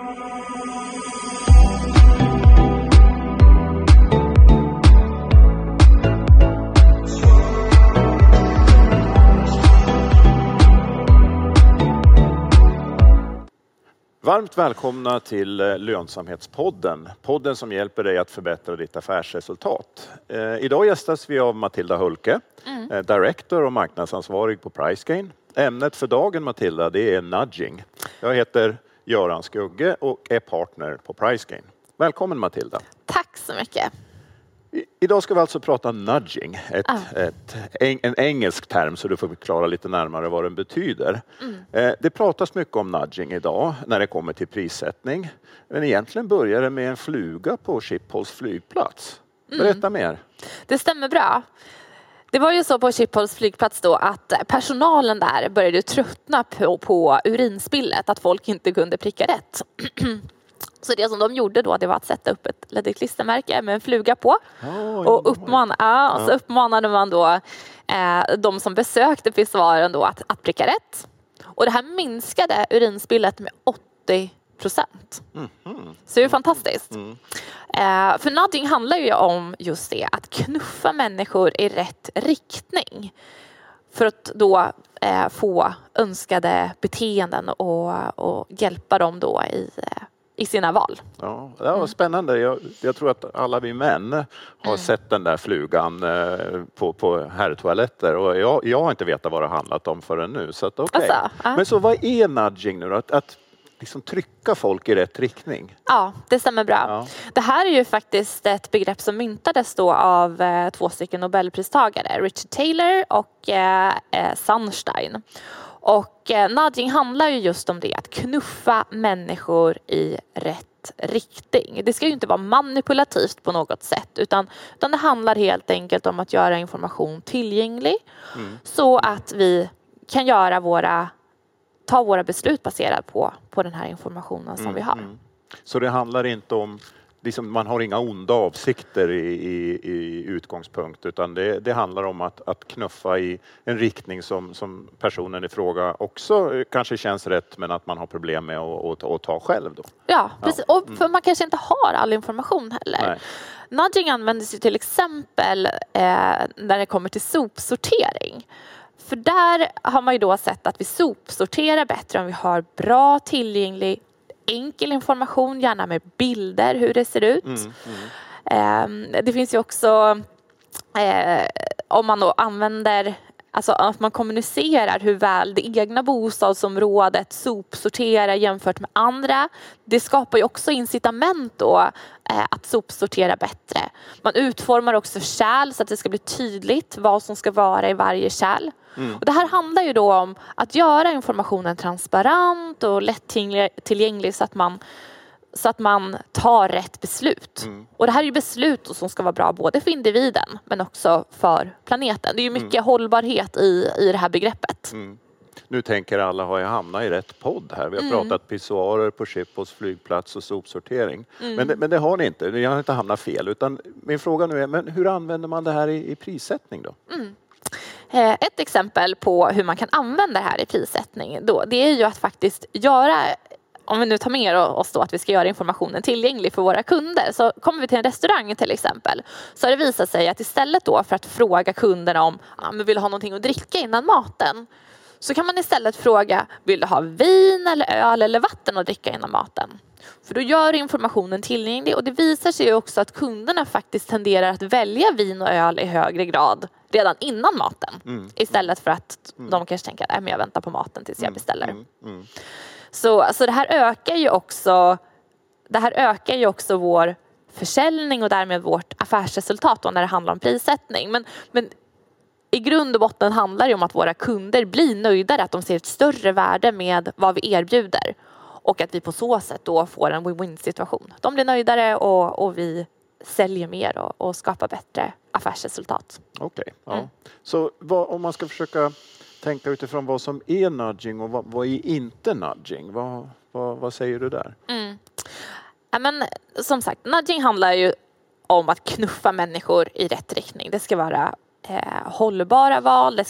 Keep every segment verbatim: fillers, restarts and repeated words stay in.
Varmt välkomna till Lönsamhetspodden. Podden som hjälper dig att förbättra ditt affärsresultat. Eh, idag gästas vi av Matilda Hulke, mm. eh, director och marknadsansvarig på Pricegain. Ämnet för dagen, Matilda, det är nudging. Jag heter Göran Skugge och är partner på Pricegain. Välkommen, Matilda. Tack så mycket. I, idag ska vi alltså prata nudging. Ett, ah. ett, en, en engelsk term, så du får förklara lite närmare vad den betyder. Mm. Eh, det pratas mycket om nudging idag när det kommer till prissättning. Men egentligen börjar det med en fluga på Schiphols flygplats. Berätta mm. mer. Det stämmer bra. Det var ju så på Schiphols flygplats då att personalen där började tröttna på, på urinspillet. Att folk inte kunde pricka rätt. Så det som de gjorde då, det var att sätta upp ett litet klistermärke med en fluga på. Oh, och, uppmana, ja, och så uppmanade man då eh, de som besökte pissoaren då att, att pricka rätt. Och det här minskade urinspillet med åttio procent. Mm-hmm. Så det är fantastiskt. Mm. Eh, för nudging handlar ju om just det, att knuffa människor i rätt riktning. För att då eh, få önskade beteenden och, och hjälpa dem då i... Eh, i sina val. Ja, det var mm. spännande. Jag, jag tror att alla vi män har mm. sett den där flugan eh, på, på herrtoaletter. Och jag, jag har inte vetat vad det handlat om förrän nu. Så att, okay. alltså, ja. Men så vad är nudging nu då? Att, att liksom trycka folk i rätt riktning? Ja, det stämmer bra. Ja. Det här är ju faktiskt ett begrepp som myntades då av eh, två stycken Nobelpristagare. Richard Taylor och eh, eh, Sunstein. Och eh, nudging handlar ju just om det, att knuffa människor i rätt riktning. Det ska ju inte vara manipulativt på något sätt, utan, utan det handlar helt enkelt om att göra information tillgänglig mm. så att vi kan göra våra, ta våra beslut baserat på, på den här informationen som mm, vi har. Mm. Så det handlar inte om, liksom, man har inga onda avsikter i, i, i utgångspunkt, utan det, det handlar om att, att knuffa i en riktning som, som personen i fråga också kanske känns rätt, men att man har problem med att, att, att ta själv då. Ja, precis. Ja. Och för man kanske inte har all information heller. Nej. Nudging används ju till exempel eh, när det kommer till sopsortering. För där har man ju då sett att vi sopsorterar bättre om vi har bra tillgänglig enkel information, gärna med bilder hur det ser ut. Mm, mm. Eh, det finns ju också eh, om man då använder, alltså att man kommunicerar hur väl det egna bostadsområdet sopsorterar jämfört med andra. Det skapar ju också incitament då eh, att sopsortera bättre. Man utformar också kärl så att det ska bli tydligt vad som ska vara i varje kärl. Mm. Och det här handlar ju då om att göra informationen transparent och lättillgänglig så att man, så att man tar rätt beslut. Mm. Och det här är ju beslut som ska vara bra både för individen men också för planeten. Det är ju mycket mm. hållbarhet i, i det här begreppet. Mm. Nu tänker alla, har jag hamnat i rätt podd här? Vi har mm. pratat pissoarer på Schiphols flygplats och sopsortering. Mm. Men, det, men det har ni inte. Ni har inte hamnat fel. Utan min fråga nu är, men hur använder man det här i, i prissättning då? Mm. Ett exempel på hur man kan använda det här i prissättning då, det är ju att faktiskt göra, om vi nu tar med oss då att vi ska göra informationen tillgänglig för våra kunder, så kommer vi till en restaurang till exempel, så har det visat sig att istället då för att fråga kunderna om ah, men vill du ha någonting att dricka innan maten, så kan man istället fråga, vill du ha vin eller öl eller vatten att dricka innan maten? För då gör informationen tillgänglig, och det visar sig ju också att kunderna faktiskt tenderar att välja vin och öl i högre grad redan innan maten. Mm. Istället för att mm. de kanske tänker att jag väntar på maten tills jag beställer. Mm. Mm. Så, så det här ökar ju också det här ökar ju också vår försäljning och därmed vårt affärsresultat då när det handlar om prissättning. Men, men i grund och botten handlar det om att våra kunder blir nöjdare, att de ser ett större värde med vad vi erbjuder. Och att vi på så sätt då får en win-win situation. De blir nöjdare och, och vi säljer mer och, och skapar bättre affärsresultat. Okej, okay, ja. Mm. Så vad, om man ska försöka tänka utifrån vad som är nudging och vad, vad är inte nudging? Vad, vad, vad säger du där? Mm. Ja, men, som sagt, nudging handlar ju om att knuffa människor i rätt riktning. Det ska vara eh, hållbara val, det ska vara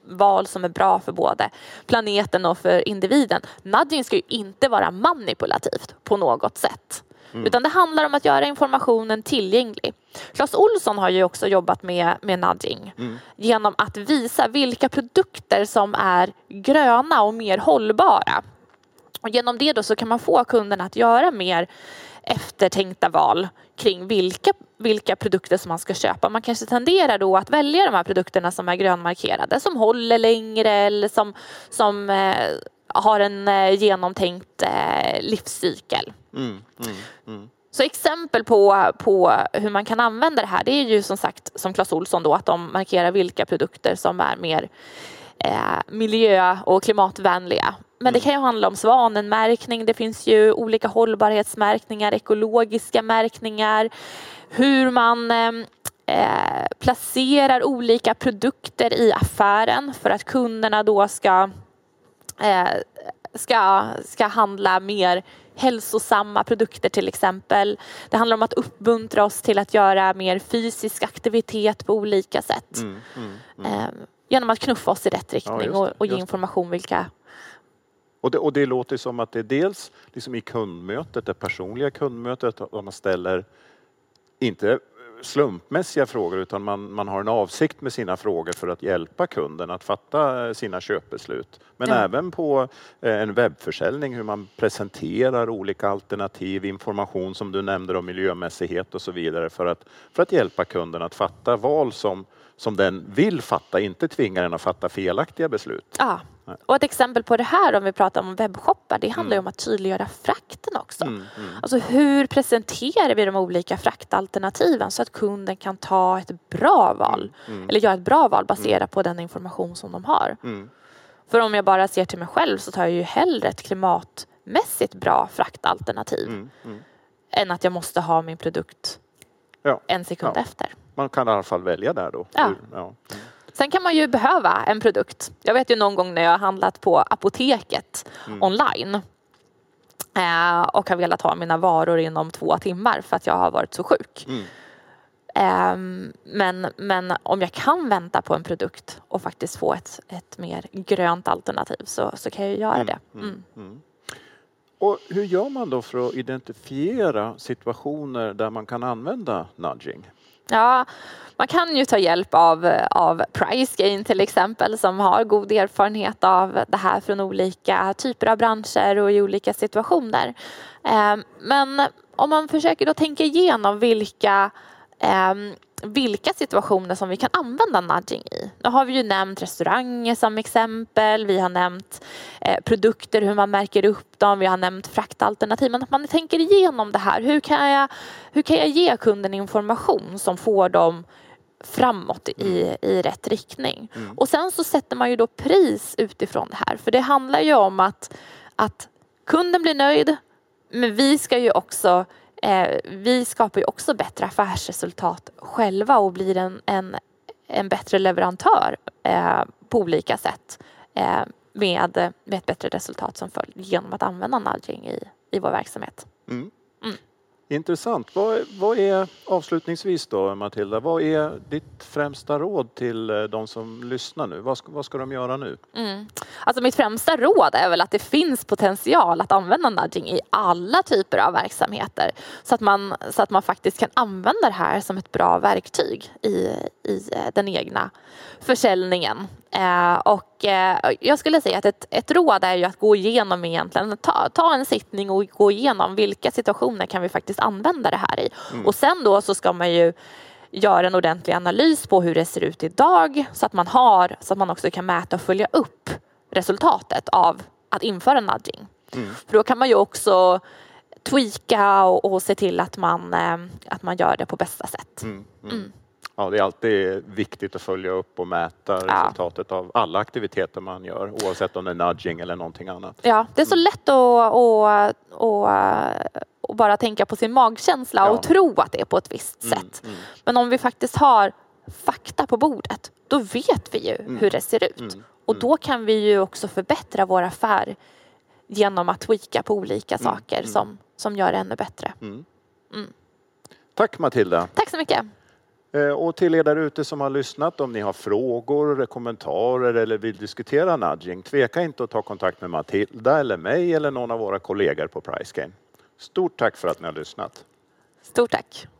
val som är bra för både planeten och för individen. Nudging ska ju inte vara manipulativt på något sätt. Mm. Utan det handlar om att göra informationen tillgänglig. Clas Ohlson har ju också jobbat med, med nudging mm. genom att visa vilka produkter som är gröna och mer hållbara. Och genom det då så kan man få kunderna att göra mer eftertänkta val kring vilka, vilka produkter som man ska köpa. Man kanske tenderar då att välja de här produkterna som är grönmarkerade, som håller längre eller som, som eh, har en eh, genomtänkt eh, livscykel. Mm, mm, mm. Så exempel på, på hur man kan använda det här, det är ju som sagt som Clas Ohlson då, att de markerar vilka produkter som är mer eh, miljö- och klimatvänliga. Men det kan ju handla om svanenmärkning, det finns ju olika hållbarhetsmärkningar, ekologiska märkningar, hur man eh, placerar olika produkter i affären för att kunderna då ska, eh, ska, ska handla mer hälsosamma produkter till exempel. Det handlar om att uppmuntra oss till att göra mer fysisk aktivitet på olika sätt. Mm, mm, mm. Eh, genom att knuffa oss i rätt riktning ja, och, och ge information vilka. Och det, och det låter som att det är dels liksom i kundmötet, det personliga kundmötet, att man ställer inte slumpmässiga frågor utan man, man har en avsikt med sina frågor för att hjälpa kunden att fatta sina köpbeslut. Men ja. även på en webbförsäljning hur man presenterar olika alternativ, information som du nämnde om miljömässighet och så vidare för att, för att hjälpa kunden att fatta val som, som den vill fatta, inte tvinga den att fatta felaktiga beslut. Ja. Och ett exempel på det här om vi pratar om webbshoppar, det handlar ju mm. om att tydliggöra frakten också. Mm, mm. Alltså hur presenterar vi de olika fraktalternativen så att kunden kan ta ett bra val mm, mm. eller göra ett bra val baserat mm. på den information som de har. Mm. För om jag bara ser till mig själv så tar jag ju hellre ett klimatmässigt bra fraktalternativ mm, mm. än att jag måste ha min produkt ja. en sekund ja. efter. Man kan i alla fall välja där då. Ja. Hur, ja. Mm. Sen kan man ju behöva en produkt. Jag vet ju någon gång när jag har handlat på apoteket mm. online eh, och har velat ha mina varor inom två timmar för att jag har varit så sjuk. Mm. Eh, men, men om jag kan vänta på en produkt och faktiskt få ett, ett mer grönt alternativ så, så kan jag göra mm. det. Mm. Mm. Mm. Och hur gör man då för att identifiera situationer där man kan använda nudging? Ja, man kan ju ta hjälp av, av Pricegain till exempel som har god erfarenhet av det här från olika typer av branscher och i olika situationer. Eh, men om man försöker då tänka igenom vilka, eh, vilka situationer som vi kan använda nudging i. Nu har vi ju nämnt restauranger som exempel, vi har nämnt eh, produkter, hur man märker upp dem, vi har nämnt fraktalternativ. Men att man tänker igenom det här, hur kan jag, hur kan jag ge kunden information som får dem framåt i, i rätt riktning. Mm. Och sen så sätter man ju då pris utifrån det här. För det handlar ju om att, att kunden blir nöjd, men vi ska ju också eh, vi skapar ju också bättre affärsresultat själva och blir en, en, en bättre leverantör eh, på olika sätt eh, med, med ett bättre resultat som följd genom att använda nudging i, i vår verksamhet. Mm. Mm. Intressant. Vad, vad är avslutningsvis då, Matilda, vad är ditt främsta råd till de som lyssnar nu? Vad ska, vad ska de göra nu? Mm. Alltså mitt främsta råd är väl att det finns potential att använda nudging i alla typer av verksamheter. Så att man, så att man faktiskt kan använda det här som ett bra verktyg i, i den egna försäljningen. Eh, och eh, jag skulle säga att ett, ett råd är ju att gå igenom egentligen, ta, ta en sittning och gå igenom vilka situationer kan vi faktiskt använda det här i. Mm. Och sen då så ska man ju göra en ordentlig analys på hur det ser ut idag så att man har, så att man också kan mäta och följa upp resultatet av att införa nudging. Mm. För då kan man ju också tweaka och, och se till att man, eh, att man gör det på bästa sätt. Mm. Mm. Mm. Ja, det är alltid viktigt att följa upp och mäta resultatet ja. av alla aktiviteter man gör, oavsett om det är nudging eller någonting annat. Ja, det är så lätt att, att, att, att bara tänka på sin magkänsla ja. och tro att det är på ett visst mm, sätt. Mm. Men om vi faktiskt har fakta på bordet, då vet vi ju mm. hur det ser ut. Mm, och då kan vi ju också förbättra vår affär genom att tweaka på olika mm, saker mm. Som, som gör det ännu bättre. Mm. Mm. Tack Matilda. Tack så mycket. Och till er där ute som har lyssnat, om ni har frågor, kommentarer eller vill diskutera nudging, tveka inte att ta kontakt med Matilda eller mig eller någon av våra kollegor på Price Gain. Stort tack för att ni har lyssnat. Stort tack.